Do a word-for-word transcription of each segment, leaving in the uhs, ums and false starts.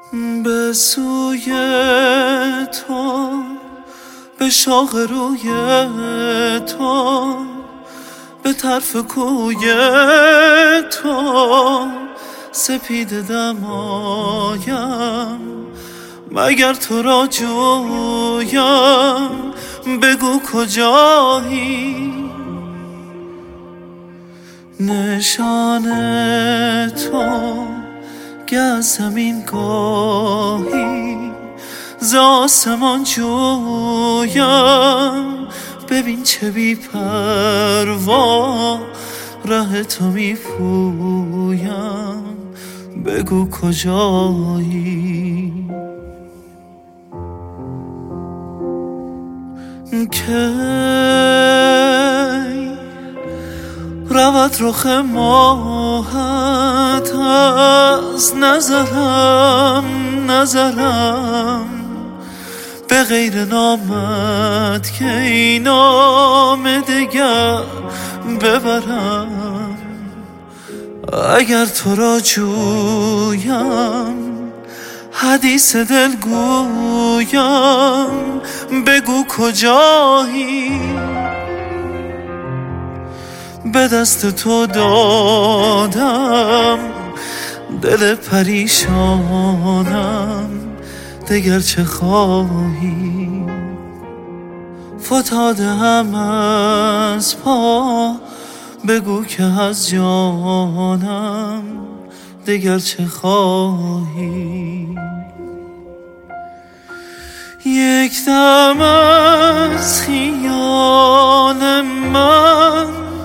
به سوی تو، به شاخ روی تو، به طرف کوی تو سپید دمایم. مگر تو را جویم، بگو کجایی؟ نشان تو گه زمین گاهی ز آسمان جویم. ببین چه بی پروا ره تو می پویم، بگو کجایی؟ کی رود رخ ماهت از نظرم نظرم، به غیر نامت که این نام دگر ببرم. اگر تو را جویم، حدیث دل گویم، بگو کجایی؟ به دست تو دادم دل پریشانم، دگر چه خواهی؟ فتاده هم از پا، بگو که از جانم دگر چه خواهی؟ یک دم از خیال من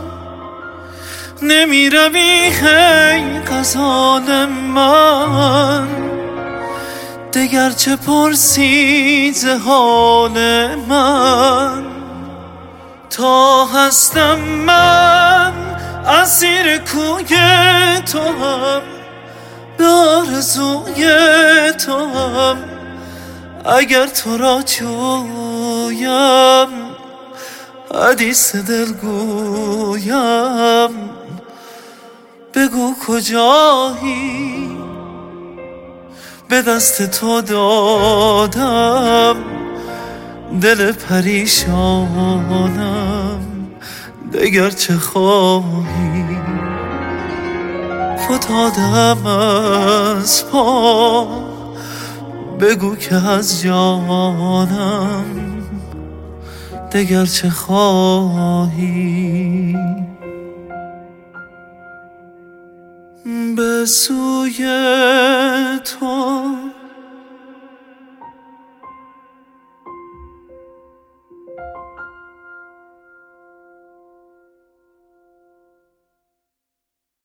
نمی روی هی غزال من، دگر چه پرسی ز حال من؟ تا هستم من اسیر کوی تو هم، به آرزوی تو هم. اگر تو را جویم، حدیث دل گویم، بگو کجایی؟ به دست تو دادم دل پریشانم، دگر چه خواهی؟ فتادم از پا، بگو که از جانم دگر چه خواهی؟ به سوی تو،